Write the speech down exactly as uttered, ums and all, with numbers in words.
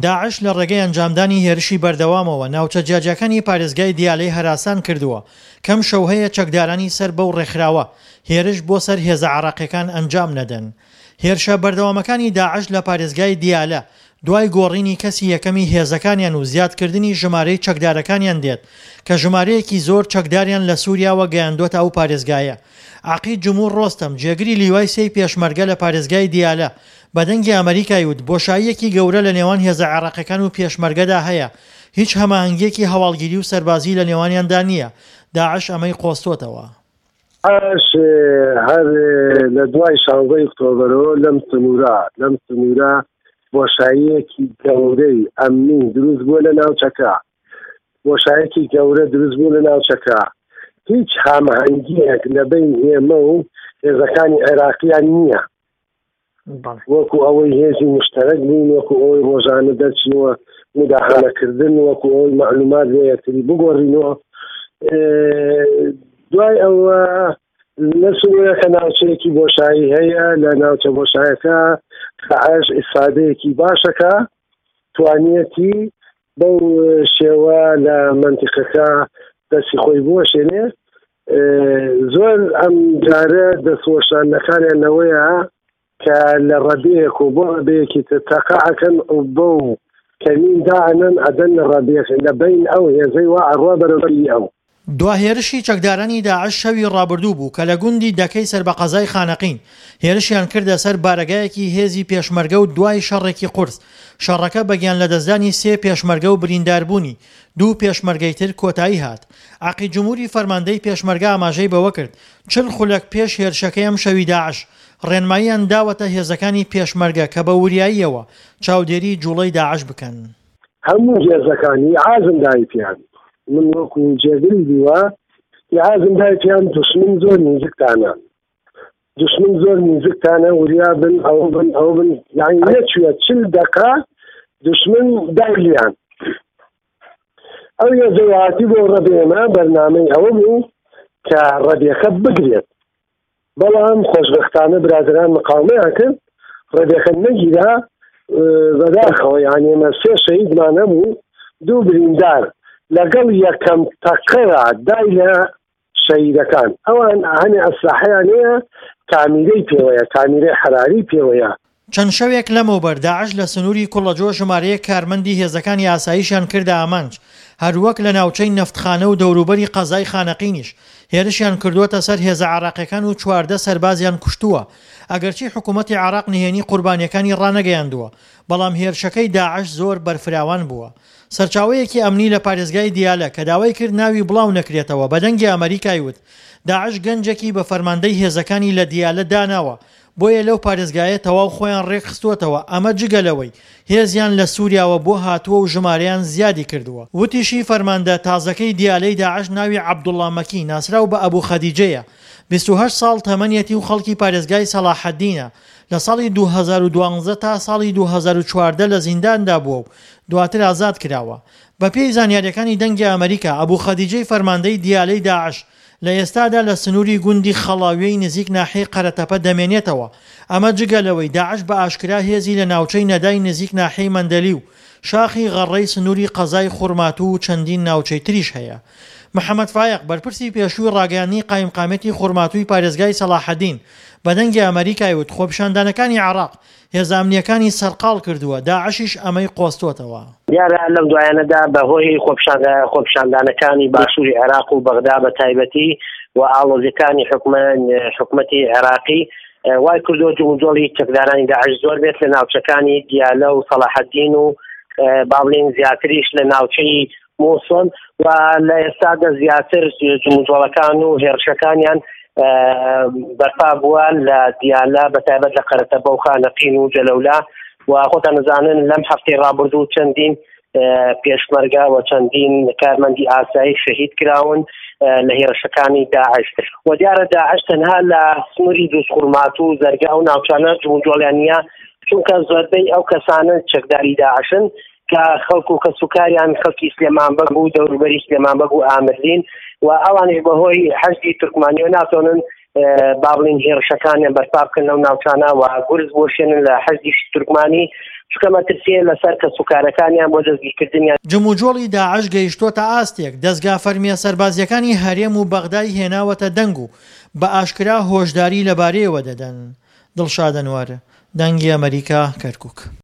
داعش لە ڕێگەی ئەنجامدانی هێرشی بەردەوامەوە ناوچە جیاجەکانی پارێزگای دیالەی هەراسان کردووە. کەم شەو هەیە چەکدارانی سەر بەو ڕێکخراوە هێرش بۆ سەر هێزە عێراقیەکان ئەنجام نەدەن. هێرشە بەردەوامەکانی داعش لە پارێزگای دیالە دوای گۆڕینی کەسی یەکەمی هێزەکانیان و زیادکردنی ژمارەی چەکدارەکانیان دێت کە ژمارەیەکی زۆر چەکداریان لە سووریاوە گەیاندۆتە ئەو پارێزگایە. عەقیل جمهور ڕۆستەم جێگری لیوای سێی پێشمەرگە لە پارێزگای دیالە بەدەنگی ئەمریکای وت بۆشاییەکی گەورە لە نێوان هێزە عێراقیەکان و پێشمەرگەدا هەیە، هیچ هەماهەنگیەکی هەواڵگیری و سەربازی لە نێوانیاندا نییە. داعش ئەمەی قۆستۆتەوە. ئاش هەر لە دوای شانزەی ئۆکتۆبەرەوە لەم سنوورە لەم سنوورە بۆشاییەکی گەورەی ئەمنی دروست بووە لە ناوچەکە، بۆشایەکی گەورە دروست بوو لە ناوچەکە. هیچ هەماهەنگیەک لە بین ئێمە و هێزەکانی عێراقیان نییە، وەکو ئەوەی هێزی مشتەرەک بوون، وەکو ئەوەی ڕۆژانە دەرچینەوە مداخەلەکردن، وەکو ئەوەی معلومات لە یەکتری بگۆڕینەوە. دوای ئەوە لە سنوورەکە ناوچەیەکی بۆشایی هەیە، لە ناوچە بۆشایەکە داعش ئیسفادەیەکی باشەکە توانیەتی بەو شێوە لە منتیقەکە دەستی خۆی بوەشێنێ. زۆر ئەم جارە دەستوەشاندنەکانیانەوەیە کە لە ڕەبەیەک و بۆ ڕەبەیەکی تەقاعەکەن بەو کەمین داعنن ئەدەن لە ڕەبەیەک لە بین ئەو هێزەی وا ئەڕوا بەرەبەری ئەو. دواهێرشی چەکدارانی داعش شەوی ڕابردوو بوو کە لە گوندی دەکەی سەر بە قەزای خانەقین هێرشیان کردە سەر بارەگایەکی هێزی پێشمەرگە و دوای شەڕێکی قورس. شەڕەکە بەگیان لە دەستدانی سێ پێشمەرگە و برینداربوونی دوو پێشمەرگەی تر کۆتایی هات. عەقیل جمهوری فەرماندەی پێشمەرگە ئاماژەی بەوە کرد چل خولەک پێش هێرشەکەی ئەم شەوی داعش ڕێنماییان داوەتە هێزەکانی پێشمەرگە کە بە وریاییەوە چاودێری جوڵەی داعش بکەن. هەموو هێزەکانی عازم دای پیان من وەکو جێگری دیوە یازم دای پیان دوشمن زۆر نزیکتانە دوشمن زۆر نزیکتانە وریا بن ئەو بن ئەو بن یعنی نەچووە چل دەقا دوشمن دایلیان. ئەو یەزەواتی بۆ ڕەبێمە بەرنامەی ئەوە بوو کە ڕەبێکە بگرێت، بەڵام خۆشبەختانە برادران مقاومەیان کرد، ڕەبێکە نەگیرا بەداخەوە. یعنی ئێمە سێ شەهیدمان هەبوو، دوو بریندار لەگەڵ یەکەم تەقەرە دای لە شەهیدەکان. ئەوان هەنێ ئەسلحەیان هەیە، کامیرەی پێوەیە، کامیرەی حراری پێوەیە. چەند شەوێک لەمەوبەر داعش لە سنووری کوڵەجۆ ژمارەیە کارمەندی هێزەکانی ئاساییشیان کردە ئامانج، هەروەک لە ناوچەی نەفتخانە و دەوروبەری قەزای خانەقینیش هێرشیان کردووەتە سەر هێزە عێراقیەکان و چواردە سەربازیان کوشتووە. ئەگەرچی حکوومەتی عێراق نهێنی قوربانیەکانی ڕانەگەیاندووە، بەڵام هێرشەکەی داعش زۆر بەرفراوان بووە. سەرچاوەیەکی ئەمنی لە پارێزگای دیالە کە داوای کرد ناوی بڵاو نەکرێتەوە بەدەنگی ئەمریکای وت داعش گەنجێکی بە فەرماندەی هێزەکانی لە دیالە داناوە، بۆیە لەو پارێزگایە تەواو خۆیان ڕێکخستووەتەوە. ئەمە جگەلەوەی هێزیان لە سووریاوە بۆ هاتووە و ژمارەیان زیادی کردووە. وتیشی فەرماندە تازەکەی دیالەی داعش ناوی عەبدوڵڵا مەکی ناسراو بە ئەبوو خەدیجەیە، بیست و هەشت ساڵ تەمەنیەتی و خەڵکی پارێزگای سەلاحەددینە. لە ساڵی دوو هەزار و دوانزە تا ساڵی دوو هەزار و چواردە لە زینداندا بووە و دواتر ئازاد کراوە. بە پێی زانیاریەکانی دەنگی ئەمریکا ئەبوو خەدیجەی فەرماندەی دیالەی داعش لە ئێستادا لە سنووری گوندی خەڵاویەی نزیک ناحیەی قەرەتەپە دەمێنێتەوە. ئەمە جگەلەوەی داعش بە ئاشکرا هێزی لە ناوچەی نەدای نزیک ناحیەی مەندەلی و شاخی غەڕەی سنووری قەزای خوڕماتوو و چەندین ناوچەی تریش هەیە. محەممەد فایق بەرپرسی پێشووی ڕاگەیاندنی قایمقامەتی خوڕماتووی پارێزگای سەلاحەددین بەدەنگی ئەمریکای وت خۆپیشاندانەکانی عێراق هێزامنیەکانی سەرقاڵ کردووە، داعشیش ئەمەی قۆستۆتەوە. دیارە لەم دوایانەدا بەهۆی خۆپیشاندانەکانی باشووری عێراق و بەغدا بە تایبەتی و ئاڵۆزیەکانی حکوومەتی عێراقی وای کردو جوڵی چەکدارانی داعش زۆر بێت لە ناوچەکانی دیالە و سەلاحەددین و باڵین زیاتریش لە ناوچەی موسڵ و لە ئێستادا زیاتر جوڵەکان و هێرشەکانیان بەرپا بووە لە دیالە بەتایبەت لە قەرەتەپە و خانەقین و جەلەولا. و خۆتان نزانن لەم هەفتەی ڕابردوو چەندین پێشمەرگە و چەندین کارمەندی ئاسایی شەهید کراون لە هێرشەکانی داعش. و دیارە داعش تەنها لە سنووری دروستخورمات و زەرگا و ناوچانە جوڵیان نییە، چونکە زۆربەی ئەو کەسانە چەکداری داعشن کە خەڵک و کەسوکاریان خەڵکی سلێمانبەگ و دەوروبەری سلێمانبەگ و ئامرلین و ئەوانش بەهۆی حەشدی تورکمانیۆ ناتوانن با بڵین هێرشەکانیان بەرپا بکەن لەو ناوچانە و گورز بۆشێنن لە حەزیش تورکمانی چونکە مەترسیە لەسەر کەس و کارەکانیان بۆ دەستگیرکردنیان. جموجۆڵی داعش گەیشتۆتە ئاستێک، دەستگا فەرمیە سەربازیەکانی هەرێم و بەغدای هێناوەتە دەنگ و بە ئاشکرا هۆشداری لەبارەیەوە دەدەن. دڵشاد ئەنوار، دەنگی ئەمریکا، کەرکووک.